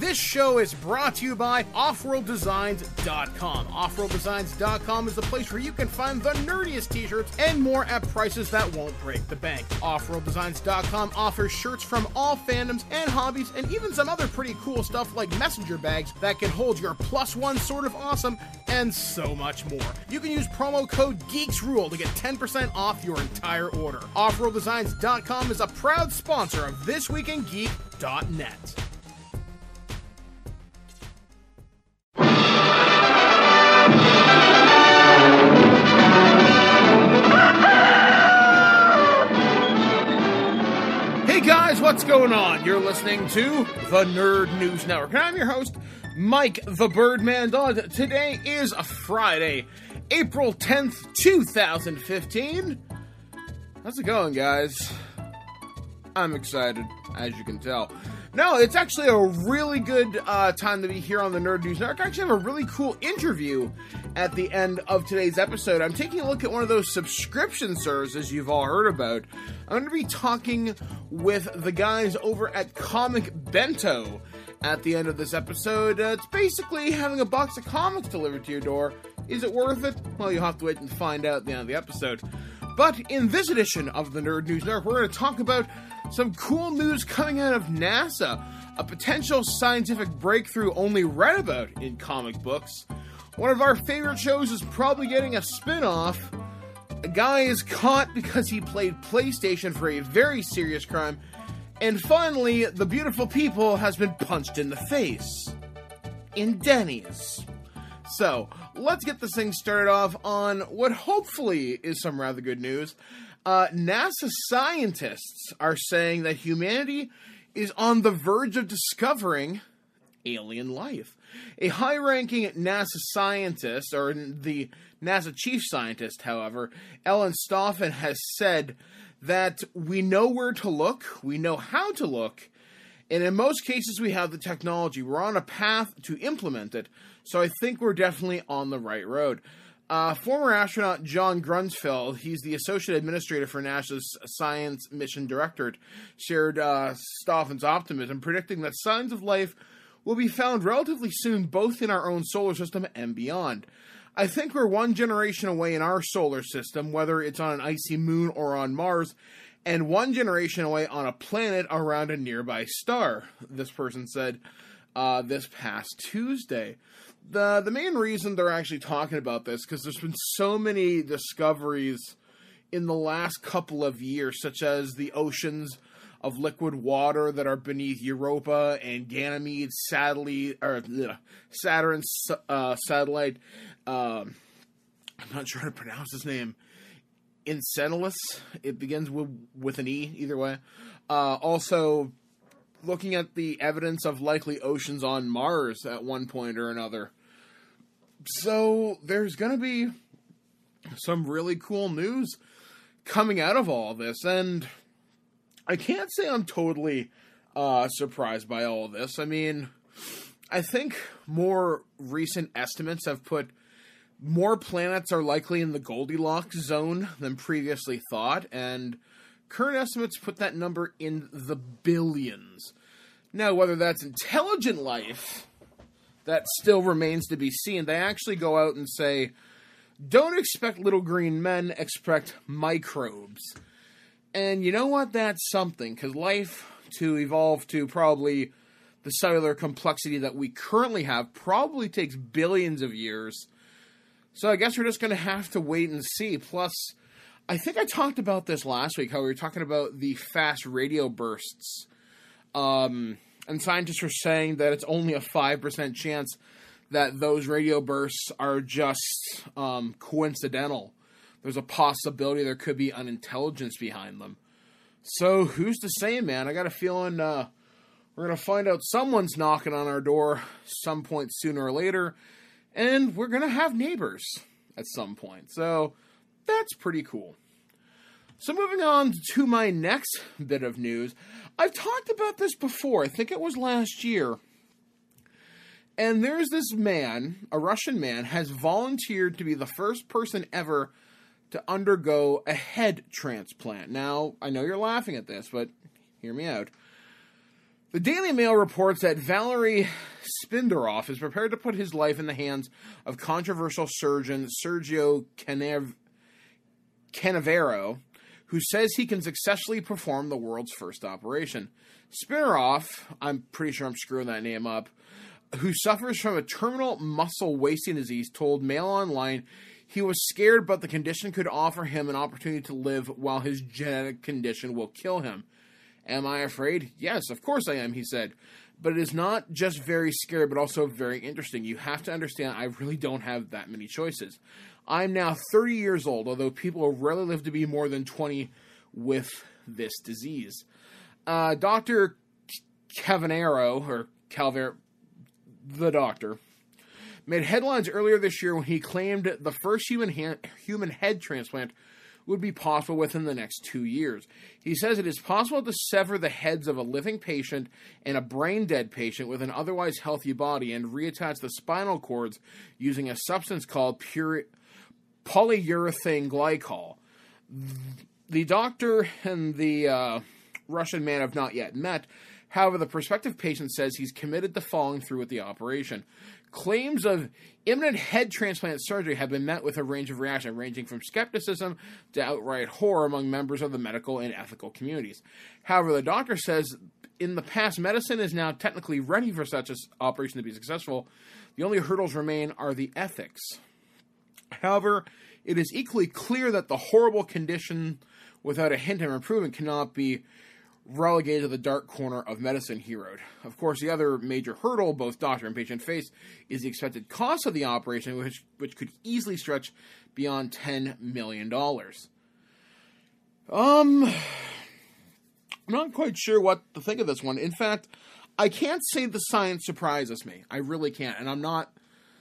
This show is brought to you by OffworldDesigns.com. OffworldDesigns.com is the place where you can find the nerdiest t-shirts and more at prices that won't break the bank. OffworldDesigns.com offers shirts from all fandoms and hobbies, and even some other pretty cool stuff like messenger bags that can hold your +1 sort of awesome, and so much more. You can use promo code GEEKSRULE to get 10% off your entire order. OffworldDesigns.com is a proud sponsor of This Week in Geek.net. Hey guys, what's going on? You're listening to the Nerd News Network, and I'm your host, Mike the Birdman Dodd. Today is a Friday, April 10th, 2015. How's it going, guys? I'm excited, as you can tell. No, it's actually a really good time to be here on the Nerd News Network. I actually have a really cool interview at the end of today's episode. I'm taking a look at one of those subscription services you've all heard about. I'm going to be talking with the guys over at Comic Bento at the end of this episode. It's basically having a box of comics delivered to your door. Is it worth it? Well, you'll have to wait and find out at the end of the episode. But in this edition of the Nerd News Network, we're going to talk about some cool news coming out of NASA, a potential scientific breakthrough only read about in comic books. One of our favorite shows is probably getting a spin-off. A guy is caught because he played PlayStation for a very serious crime. And finally, the beautiful people has been punched in the face. In Denny's. So, let's get this thing started off on what hopefully is some rather good news. NASA scientists are saying that humanity is on the verge of discovering alien life. A high-ranking NASA scientist, or the NASA chief scientist, however, Ellen Stofan, has said that we know where to look, we know how to look, and in most cases we have the technology. We're on a path to implement it, so I think we're definitely on the right road. Former astronaut John Grunsfeld, he's the Associate Administrator for NASA's Science Mission Directorate, shared Stofan's optimism, predicting that signs of life will be found relatively soon both in our own solar system and beyond. I think we're one generation away in our solar system, whether it's on an icy moon or on Mars, and one generation away on a planet around a nearby star, this person said this past Tuesday. The main reason they're actually talking about this, because there's been so many discoveries in the last couple of years, such as the oceans of liquid water that are beneath Europa and Ganymede satellite, or Saturn satellite. I'm not sure how to pronounce his name. Enceladus. It begins with an E, either way. Also, looking at the evidence of likely oceans on Mars at one point or another. So, there's going to be some really cool news coming out of all this, and I can't say I'm totally surprised by all of this. I mean, I think more recent estimates have put more planets are likely in the Goldilocks zone than previously thought, and current estimates put that number in the billions. Now, whether that's intelligent life, that still remains to be seen. They actually go out and say, don't expect little green men, expect microbes. And you know what? That's something, because life, to evolve to probably the cellular complexity that we currently have, probably takes billions of years. So I guess we're just going to have to wait and see. Plus, I think I talked about this last week, how we were talking about the fast radio bursts. And scientists are saying that it's only a 5% chance that those radio bursts are just coincidental. There's a possibility there could be an intelligence behind them. So, who's to say, man? I got a feeling we're going to find out someone's knocking on our door some point sooner or later, and we're going to have neighbors at some point. So, that's pretty cool. So, moving on to my next bit of news. I've talked about this before. I think it was last year. And there's this man, a Russian man, has volunteered to be the first person ever to undergo a head transplant. Now, I know you're laughing at this, but hear me out. The Daily Mail reports that Valery Spinderoff is prepared to put his life in the hands of controversial surgeon Sergio Canavero, who says he can successfully perform the world's first operation. Spinderoff, I'm pretty sure I'm screwing that name up, who suffers from a terminal muscle wasting disease, told Mail Online he was scared, but the condition could offer him an opportunity to live while his genetic condition will kill him. Am I afraid? Yes, of course I am, he said. But it is not just very scary, but also very interesting. You have to understand, I really don't have that many choices. I'm now 30 years old, although people rarely live to be more than 20 with this disease. Dr. Cavanero, or Calver, the doctor, made headlines earlier this year when he claimed the first human head transplant would be possible within the next 2 years. He says it is possible to sever the heads of a living patient and a brain-dead patient with an otherwise healthy body and reattach the spinal cords using a substance called polyurethane glycol. The doctor and the Russian man have not yet met. However, the prospective patient says he's committed to following through with the operation. Claims of imminent head transplant surgery have been met with a range of reaction, ranging from skepticism to outright horror among members of the medical and ethical communities. However, the doctor says in the past, medicine is now technically ready for such an operation to be successful. The only hurdles remain are the ethics. However, it is equally clear that the horrible condition, without a hint of improvement, cannot be relegated to the dark corner of medicine, he wrote. Of course, the other major hurdle both doctor and patient face is the expected cost of the operation, which could easily stretch beyond $10 million. I'm not quite sure what to think of this one. In fact, I can't say the science surprises me. I really can't. And I'm not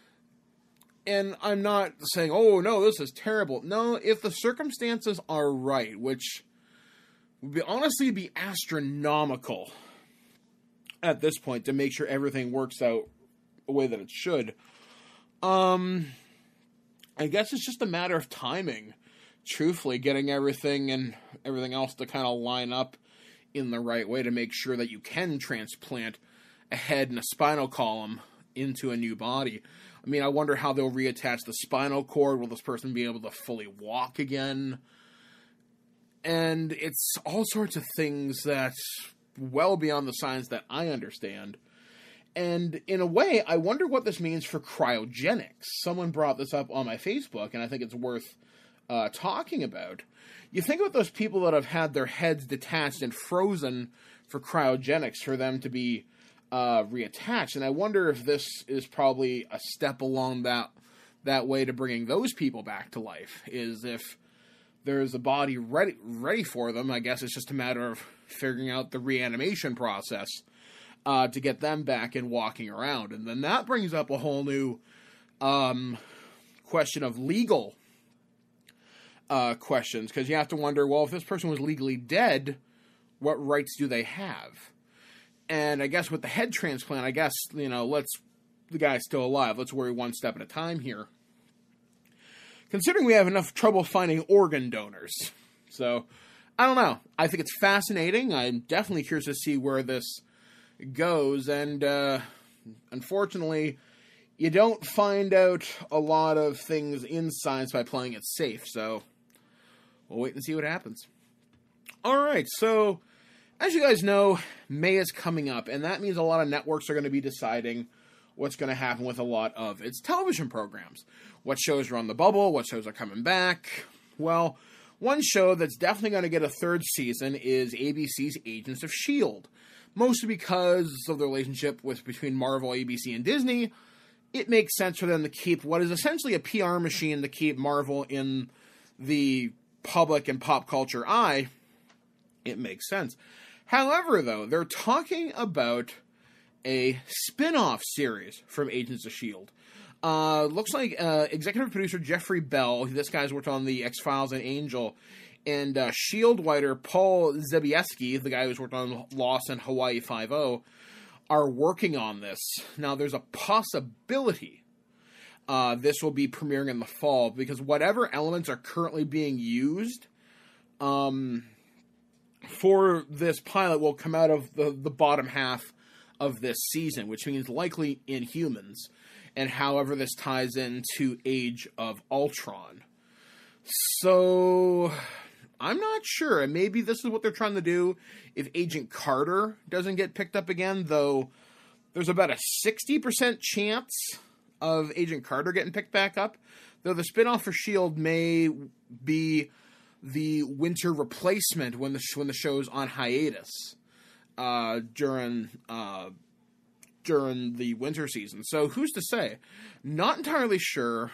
saying, oh, no, this is terrible. No, if the circumstances are right, which would honestly be astronomical at this point to make sure everything works out the way that it should. I guess it's just a matter of timing. Truthfully, getting everything and everything else to kind of line up in the right way to make sure that you can transplant a head and a spinal column into a new body. I mean, I wonder how they'll reattach the spinal cord. Will this person be able to fully walk again? And it's all sorts of things that's well beyond the science that I understand. And in a way, I wonder what this means for cryogenics. Someone brought this up on my Facebook, and I think it's worth talking about. You think about those people that have had their heads detached and frozen for cryogenics, for them to be reattached. And I wonder if this is probably a step along that way to bringing those people back to life, is if there's a body ready for them. I guess it's just a matter of figuring out the reanimation process to get them back and walking around. And then that brings up a whole new question of legal questions, because you have to wonder, well, if this person was legally dead, what rights do they have? And I guess with the head transplant, I guess, the guy's still alive. Let's worry one step at a time here, considering we have enough trouble finding organ donors. So, I don't know. I think it's fascinating. I'm definitely curious to see where this goes. And, unfortunately, you don't find out a lot of things in science by playing it safe. So, we'll wait and see what happens. Alright, so as you guys know, May is coming up. And that means a lot of networks are going to be deciding what's going to happen with a lot of its television programs. What shows are on the bubble, what shows are coming back. Well, one show that's definitely going to get a third season is ABC's Agents of S.H.I.E.L.D. Mostly because of the relationship between Marvel, ABC, and Disney. It makes sense for them to keep what is essentially a PR machine to keep Marvel in the public and pop culture eye. It makes sense. However, though, they're talking about a spin-off series from Agents of S.H.I.E.L.D. Looks like executive producer Jeffrey Bell, this guy's worked on the X-Files and Angel, and S.H.I.E.L.D. writer Paul Zabieski, the guy who's worked on Lost and Hawaii Five-0, are working on this. Now, there's a possibility this will be premiering in the fall, because whatever elements are currently being used for this pilot will come out of the bottom half of this season, which means likely Inhumans, and however this ties into Age of Ultron. So, I'm not sure, and maybe this is what they're trying to do if Agent Carter doesn't get picked up again, though there's about a 60% chance of Agent Carter getting picked back up, though the spinoff for S.H.I.E.L.D. may be the winter replacement when the show's on hiatus during the winter season. So who's to say? Not entirely sure.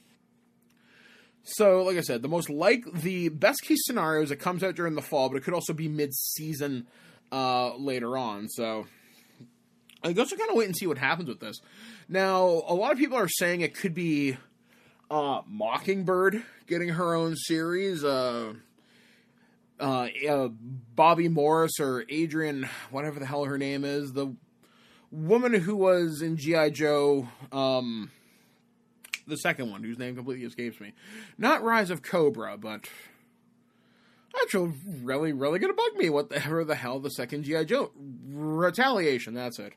So, like I said, the best case scenario is it comes out during the fall, but it could also be mid-season later on. So I guess we'll kind of wait and see what happens with this. Now, a lot of people are saying it could be Mockingbird getting her own series. Bobby Morris or Adrian, whatever the hell her name is, the woman who was in G.I. Joe, the second one, whose name completely escapes me. Not Rise of Cobra, but actually really, really gonna bug me. Whatever the hell the second G.I. Joe, Retaliation, that's it.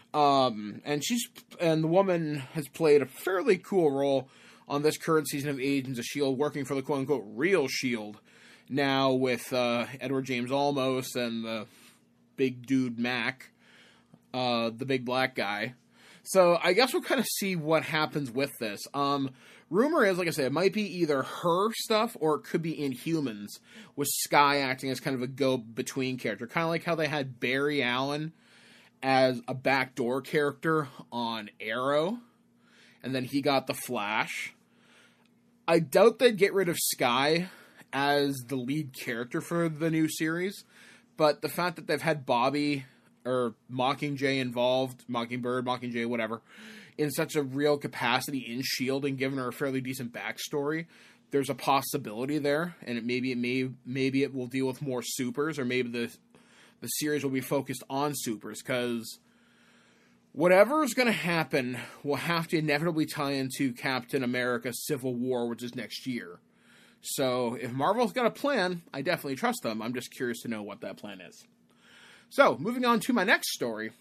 And the woman has played a fairly cool role on this current season of Agents of S.H.I.E.L.D., working for the quote-unquote real S.H.I.E.L.D., now with Edward James Olmos and the big dude Mac, the big black guy. So I guess we'll kind of see what happens with this. Rumor is, like I said, it might be either her stuff or it could be Inhumans, with Skye acting as kind of a go-between character. Kind of like how they had Barry Allen as a backdoor character on Arrow, and then he got the Flash. I doubt they'd get rid of Skye as the lead character for the new series, but the fact that they've had Bobby or Mockingjay involved, Mockingbird, Mockingjay, whatever, in such a real capacity in S.H.I.E.L.D. and given her a fairly decent backstory, there's a possibility there, and maybe it will deal with more supers, or maybe the series will be focused on supers, because whatever is going to happen will have to inevitably tie into Captain America Civil War, which is next year. So, if Marvel's got a plan, I definitely trust them. I'm just curious to know what that plan is. So, moving on to my next story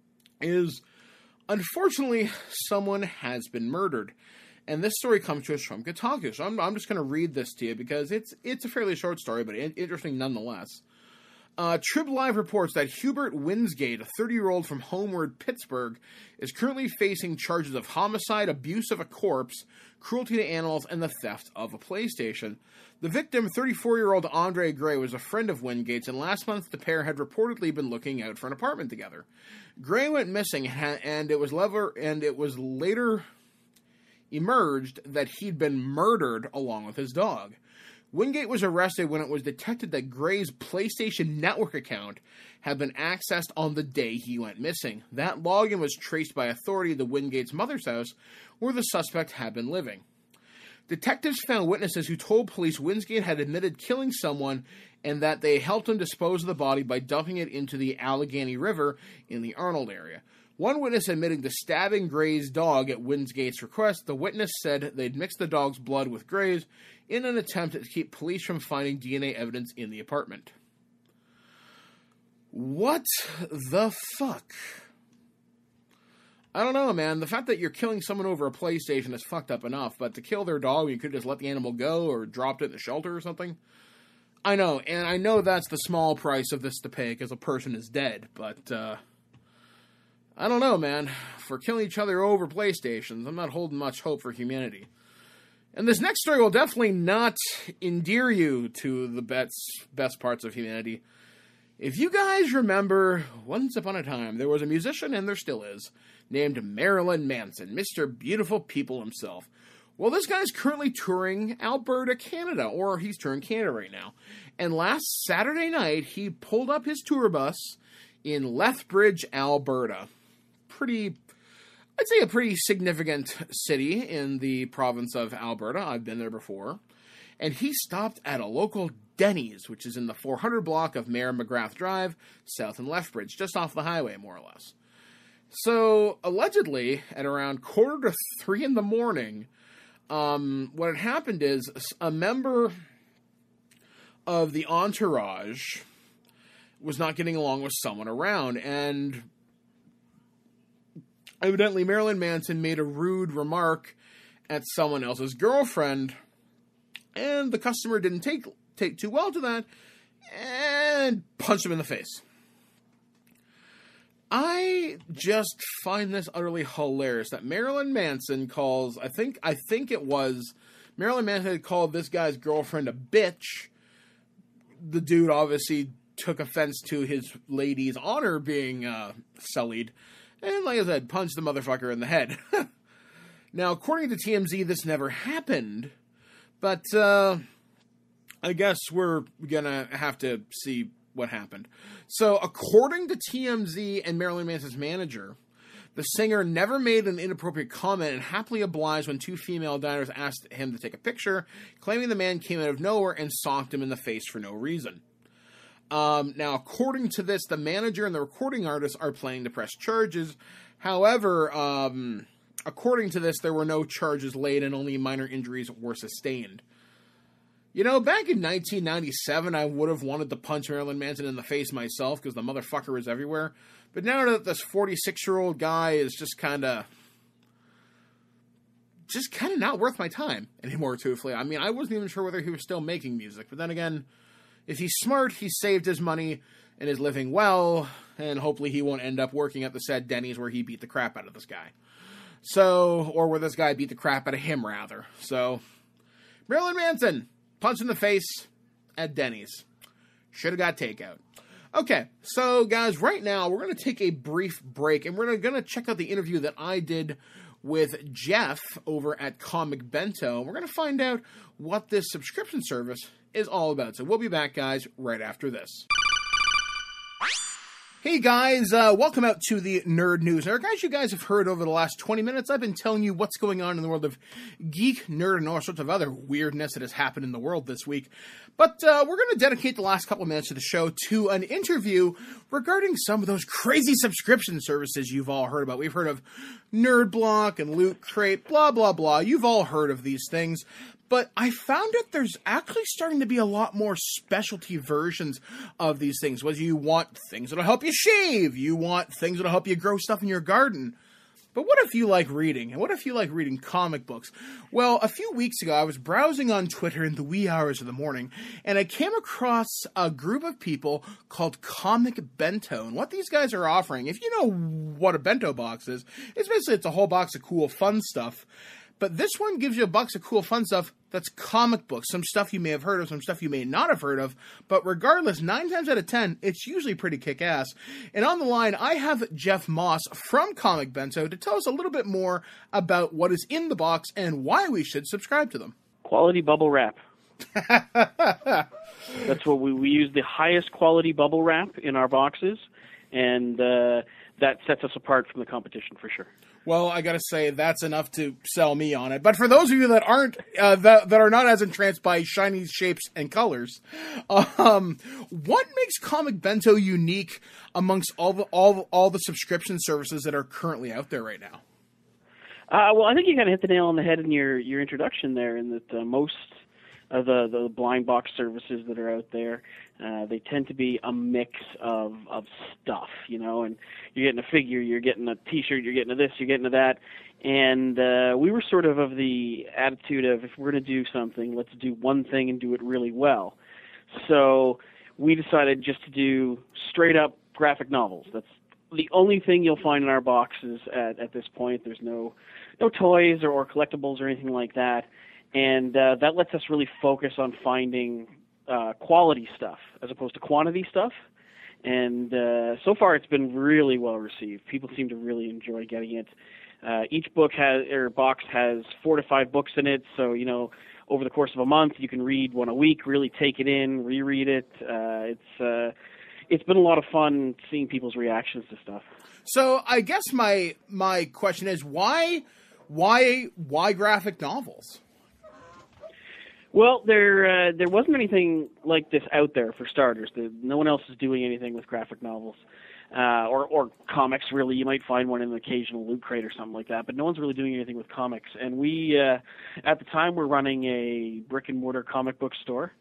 is, unfortunately, someone has been murdered. And this story comes to us from Kotaku. So I'm just going to read this to you because it's a fairly short story, but interesting nonetheless. Trib Live reports that Hubert Winsgate, a 30-year-old from Homeward, Pittsburgh, is currently facing charges of homicide, abuse of a corpse, cruelty to animals, and the theft of a PlayStation. The victim, 34-year-old Andre Gray, was a friend of Wingate's, and last month the pair had reportedly been looking out for an apartment together. Gray went missing, and it was later emerged that he'd been murdered along with his dog. Wingate was arrested when it was detected that Gray's PlayStation Network account had been accessed on the day he went missing. That login was traced by authority to Wingate's mother's house, where the suspect had been living. Detectives found witnesses who told police Winsgate had admitted killing someone and that they helped him dispose of the body by dumping it into the Allegheny River in the Arnold area. One witness admitting to stabbing Gray's dog at Winsgate's request. The witness said they'd mixed the dog's blood with Gray's in an attempt to keep police from finding DNA evidence in the apartment. What the fuck? I don't know, man. The fact that you're killing someone over a PlayStation is fucked up enough, but to kill their dog, you could just let the animal go or dropped it in the shelter or something. I know, and I know that's the small price of this to pay because a person is dead, but, I don't know, man. For killing each other over PlayStations, I'm not holding much hope for humanity. And this next story will definitely not endear you to the best parts of humanity. If you guys remember, once upon a time, there was a musician, and there still is, named Marilyn Manson, Mr. Beautiful People himself. Well, this guy's currently touring Alberta, Canada, or he's touring Canada right now. And last Saturday night, he pulled up his tour bus in Lethbridge, Alberta. I'd say a pretty significant city in the province of Alberta. I've been there before. And he stopped at a local Denny's, which is in the 400 block of Mayor McGrath Drive, south in Lethbridge, just off the highway, more or less. So, allegedly, at around 2:45 in the morning, what had happened is a member of the entourage was not getting along with someone around, and evidently Marilyn Manson made a rude remark at someone else's girlfriend, and the customer didn't take too well to that, and punched him in the face. I just find this utterly hilarious that Marilyn Manson calls, I think it was, Marilyn Manson had called this guy's girlfriend a bitch. The dude obviously took offense to his lady's honor being sullied, and like I said, punched the motherfucker in the head. Now, according to TMZ, this never happened, but I guess we're gonna have to see what happened. So, according to TMZ and Marilyn Manson's manager, the singer never made an inappropriate comment and happily obliged when two female diners asked him to take a picture, claiming the man came out of nowhere and socked him in the face for no reason. Now, according to this, the manager and the recording artist are planning to press charges. However, according to this, there were no charges laid and only minor injuries were sustained. You know, back in 1997, I would have wanted to punch Marilyn Manson in the face myself because the motherfucker is everywhere. But now that this 46-year-old guy is just kind of not worth my time anymore, truthfully. I mean, I wasn't even sure whether he was still making music. But then again, if he's smart, he saved his money and is living well, and hopefully he won't end up working at the said Denny's where he beat the crap out of this guy. So, or where this guy beat the crap out of him, rather. So, Marilyn Manson, punch in the face at Denny's. Should have got takeout. Okay, so guys, right now we're going to take a brief break, and we're going to check out the interview that I did with Jeff over at Comic Bento. We're going to find out what this subscription service is all about. So we'll be back, guys, right after this. Hey guys, welcome out to the Nerd News. Now, guys, you guys have heard over the last 20 minutes, I've been telling you what's going on in the world of geek, nerd, and all sorts of other weirdness that has happened in the world this week. But we're going to dedicate the last couple of minutes of the show to an interview regarding some of those crazy subscription services you've all heard about. We've heard of Nerd Block and Loot Crate, blah, blah, blah. You've all heard of these things. But I found that there's actually starting to be a lot more specialty versions of these things. Whether you want things that'll help you shave, you want things that'll help you grow stuff in your garden. But what if you like reading? And what if you like reading comic books? Well, a few weeks ago, I was browsing on Twitter in the wee hours of the morning, and I came across a group of people called Comic Bento. And what these guys are offering, if you know what a bento box is, it's a whole box of cool, fun stuff. But this one gives you a box of cool, fun stuff that's comic books. Some stuff you may have heard of, some stuff you may not have heard of. But regardless, 9 times out of 10, it's usually pretty kick-ass. And on the line, I have Jeff Moss from Comic Bento to tell us a little bit more about what is in the box and why we should subscribe to them. Quality bubble wrap. That's what we use, the highest quality bubble wrap in our boxes. And that sets us apart from the competition for sure. Well, I gotta say, that's enough to sell me on it. But for those of you that aren't, that are not as entranced by shiny shapes and colors, what makes Comic Bento unique amongst all the subscription services that are currently out there right now? Well, I think you kind of hit the nail on the head in your introduction there, in that most of the blind box services that are out there, they tend to be a mix of stuff, you know, and you're getting a figure, you're getting a t-shirt, you're getting a this, you're getting a that, and we were sort of the attitude of, if we're going to do something, let's do one thing and do it really well. So we decided just to do straight up graphic novels. That's the only thing you'll find in our boxes at this point. There's no toys or collectibles or anything like that. And that lets us really focus on finding quality stuff as opposed to quantity stuff. And so far, it's been really well received. People seem to really enjoy getting it. Each box has 4 to 5 books in it. So, you know, over the course of a month, you can read one a week, really take it in, reread it. It's been a lot of fun seeing people's reactions to stuff. So I guess my question is, why graphic novels? Well, there wasn't anything like this out there for starters. No one else is doing anything with graphic novels, or comics. Really, you might find one in an occasional Loot Crate or something like that, but no one's really doing anything with comics. And we, at the time, were running a brick and mortar comic book store.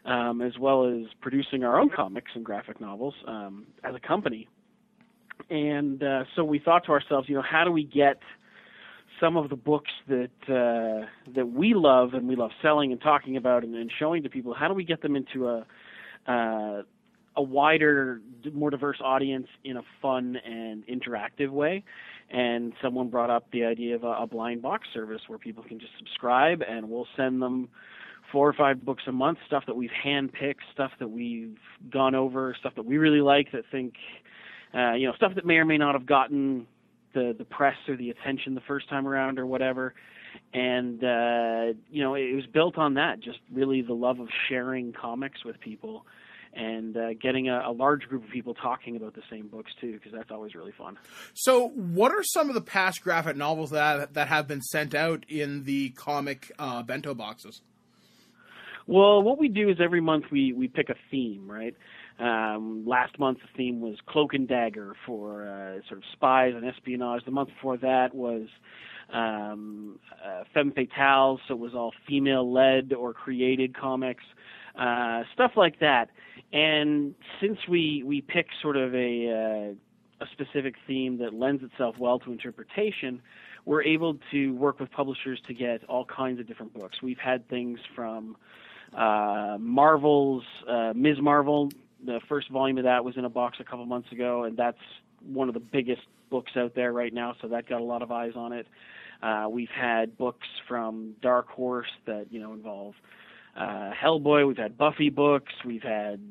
as well as producing our own comics and graphic novels as a company. And so we thought to ourselves, how do we get some of the books that we love and we love selling and talking about and showing to people, how do we get them into a wider, more diverse audience in a fun and interactive way? And someone brought up the idea of a blind box service where people can just subscribe and we'll send them 4 or 5 books a month, stuff that we've handpicked, stuff that we've gone over, stuff that we really like, that think, stuff that may or may not have gotten the press or the attention the first time around or whatever. And, it was built on that, just really the love of sharing comics with people and getting a large group of people talking about the same books too, because that's always really fun. So what are some of the past graphic novels that have been sent out in the comic bento boxes? Well, what we do is every month we pick a theme, right? Last month the theme was Cloak and Dagger for sort of spies and espionage. The month before that was Femme Fatale, so it was all female-led or created comics, stuff like that. And since we pick sort of a specific theme that lends itself well to interpretation, we're able to work with publishers to get all kinds of different books. We've had things from Marvel's Ms. Marvel. The first volume of that was in a box a couple months ago, and that's one of the biggest books out there right now, so that got a lot of eyes on it. We've had books from Dark Horse that involve Hellboy. We've had Buffy books. We've had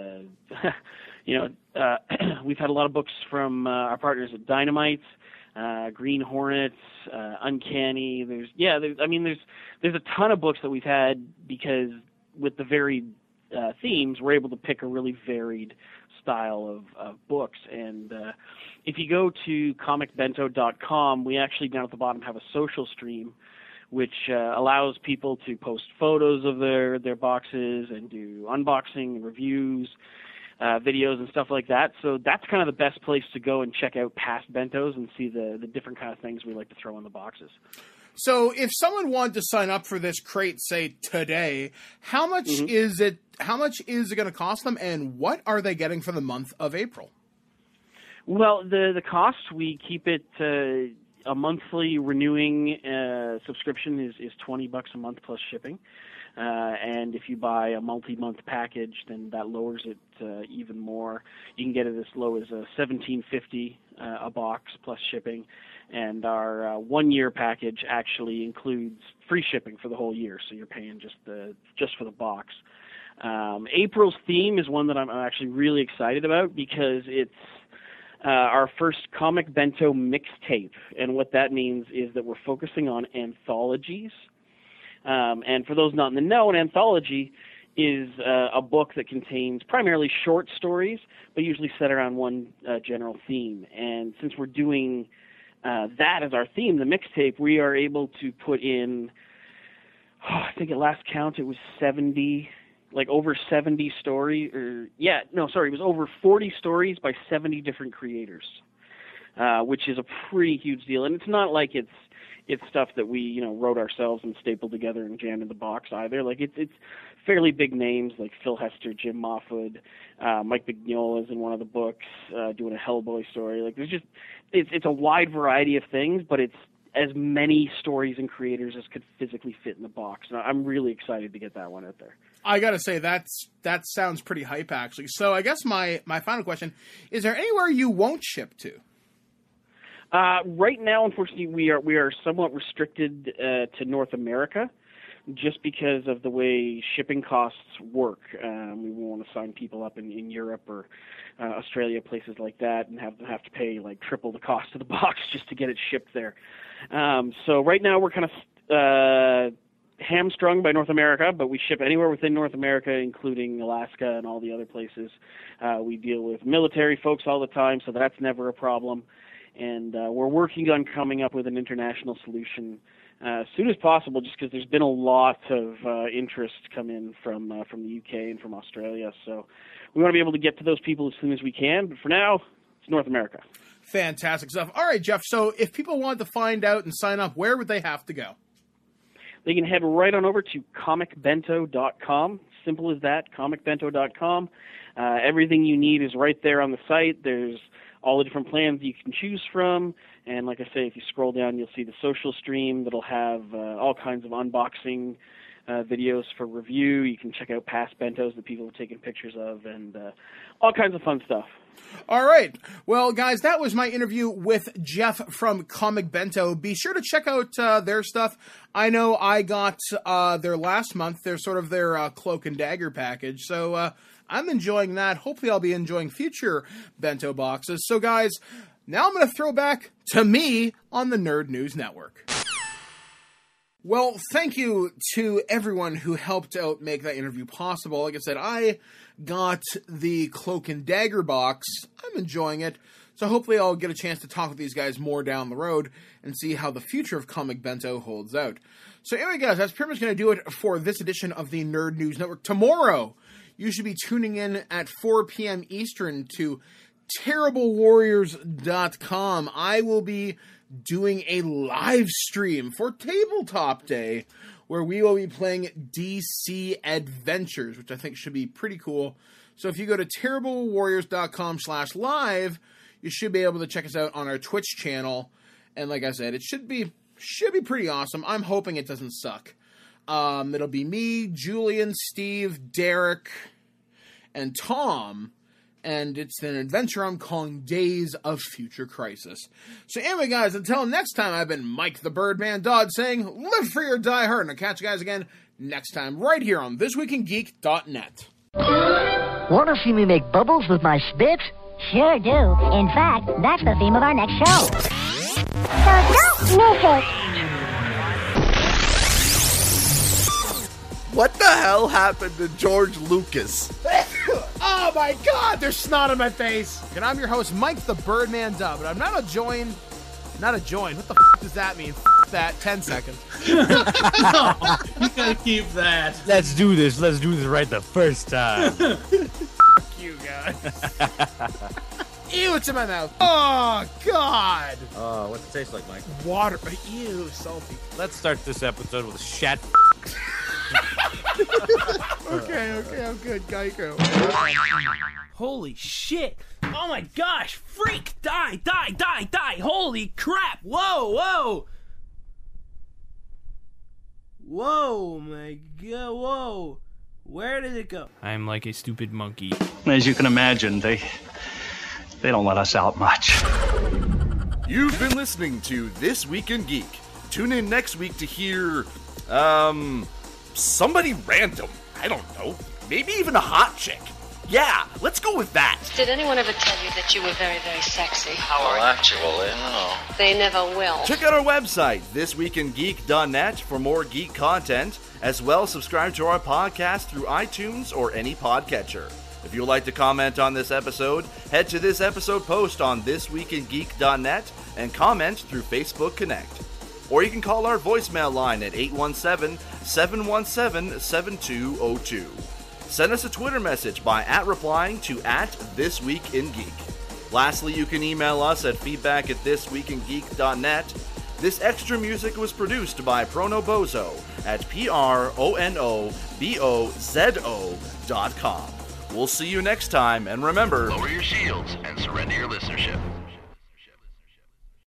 we've had a lot of books from our partners at Dynamite, Green Hornets, Uncanny. There's a ton of books that we've had, because with the varied themes, we're able to pick a really varied style of books. And if you go to comicbento.com, we actually down at the bottom have a social stream which allows people to post photos of their boxes and do unboxing and reviews, videos and stuff like that. So that's kind of the best place to go and check out past bentos and see the different kind of things we like to throw in the boxes. So if someone wanted to sign up for this crate, say today, how much is it? How much is it going to cost them, and what are they getting for the month of April? Well, the cost, we keep it a monthly renewing subscription is $20 a month plus shipping. And if you buy a multi-month package, then that lowers it even more. You can get it as low as $17.50 a box plus shipping. And our 1-year package actually includes free shipping for the whole year, so you're paying just for the box. April's theme is one that I'm actually really excited about, because it's our first Comic Bento mixtape. And what that means is that we're focusing on anthologies. And for those not in the know, an anthology is a book that contains primarily short stories, but usually set around one general theme. And since we're doing that as our theme, the mixtape, we are able to put in, I think at last count it was over 70 stories. It was over 40 stories by 70 different creators, which is a pretty huge deal. And it's not like it's stuff that we wrote ourselves and stapled together and jammed in the box either. Like it's fairly big names like Phil Hester, Jim Moffat, Mike Mignola is in one of the books doing a Hellboy story. Like there's just it's a wide variety of things, but it's as many stories and creators as could physically fit in the box. And I'm really excited to get that one out there. I gotta say that sounds pretty hype, actually. So I guess my final question: is there anywhere you won't ship to? Right now, unfortunately, we are somewhat restricted to North America, just because of the way shipping costs work. We won't want to sign people up in Europe or Australia, places like that, and have to pay like triple the cost of the box just to get it shipped there. So right now we're kind of hamstrung by North America, but we ship anywhere within North America, including Alaska and all the other places. We deal with military folks all the time, so that's never a problem. And we're working on coming up with an international solution as soon as possible, just because there's been a lot of interest come in from the UK and from Australia. So we want to be able to get to those people as soon as we can. But for now, it's North America. Fantastic stuff. All right, Jeff. So if people wanted to find out and sign up, where would they have to go? They can head right on over to comicbento.com, simple as that, comicbento.com. Everything you need is right there on the site. There's all the different plans you can choose from. And like I say, if you scroll down, you'll see the social stream that'll have all kinds of unboxing videos for review. You can check out past bentos that people have taken pictures of, and all kinds of fun stuff. All right. Well, guys, that was my interview with Jeff from Comic Bento. Be sure to check out their stuff. I know I got their last month. They're sort of their Cloak and Dagger package. So I'm enjoying that. Hopefully I'll be enjoying future bento boxes. So, guys, now I'm going to throw back to me on the Nerd News Network. Well, thank you to everyone who helped out make that interview possible. Like I said, I got the Cloak and Dagger box. I'm enjoying it. So hopefully I'll get a chance to talk with these guys more down the road and see how the future of Comic Bento holds out. So anyway, guys, that's pretty much going to do it for this edition of the Nerd News Network. Tomorrow, you should be tuning in at 4 p.m. Eastern to TerribleWarriors.com. I will be doing a live stream for Tabletop Day, where we will be playing DC Adventures, which I think should be pretty cool. So if you go to TerribleWarriors.com/live, you should be able to check us out on our Twitch channel. And like I said, it should be pretty awesome. I'm hoping it doesn't suck. It'll be me, Julian, Steve, Derek, and Tom. And it's an adventure I'm calling Days of Future Crisis. So anyway, guys, until next time, I've been Mike the Birdman Dodd saying, live free or die hard. And I'll catch you guys again next time right here on ThisWeekInGeek.net. Want to see me make bubbles with my spit? Sure do. In fact, that's the theme of our next show. So don't miss it. What the hell happened to George Lucas? Oh my god, there's snot on my face. And I'm your host, Mike the Birdman Dub, but I'm not a join. What the does that mean? That, 10 seconds. No, you gotta keep that. Let's do this right the first time. You guys. Ew, it's in my mouth. Oh, God. What's it taste like, Mike? Water. Ew, salty. Let's start this episode with a shat. Okay, I'm good. Geico. Holy shit. Oh my gosh. Freak. Die. Holy crap. Whoa. Whoa, my god. Whoa. Where did it go? I'm like a stupid monkey. As you can imagine, they don't let us out much. You've been listening to This Week in Geek. Tune in next week to hear, somebody random. I don't know. Maybe even a hot chick. Yeah, let's go with that. Did anyone ever tell you that you were very, very sexy? Well, actually, no. They never will. Check out our website, thisweekingeek.net, for more geek content. As well, subscribe to our podcast through iTunes or any podcatcher. If you would like to comment on this episode, head to this episode post on thisweekingeek.net and comment through Facebook Connect. Or you can call our voicemail line at 817-717-7202. Send us a Twitter message by replying to @thisweekingeek. Lastly, you can email us at feedback@thisweekingeek.net. This extra music was produced by Pronobozo at pronobozo.com. We'll see you next time, and remember, lower your shields and surrender your listenership.